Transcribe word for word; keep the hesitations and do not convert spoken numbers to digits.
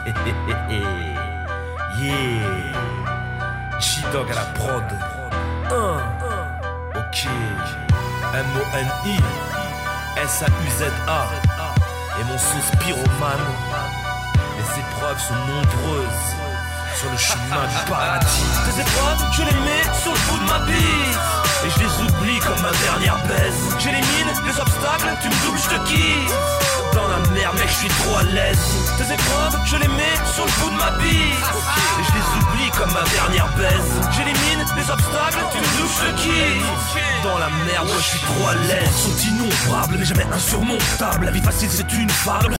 Yeah, G-Dog à la prod. Un. Ok. M O N I S A U Z A. Et mon sauce pyromane. Les épreuves sont nombreuses sur le chemin du paradis. Tes épreuves, je les mets sur le bout de ma bise. Et je les oublie comme ma dernière baise. J'élimine les obstacles, tu me doubles, je te kiffe. Dans la merde, mec, je suis trop à l'aise. Tes épreuves, je les mets sur le bout de ma bise. Et je les oublie comme ma dernière baise. J'élimine les obstacles, tu me doubles, je te kiffe. Dans la merde, moi, je suis trop à l'aise. Sont innombrables, mais jamais insurmontables. La vie facile, c'est une fable.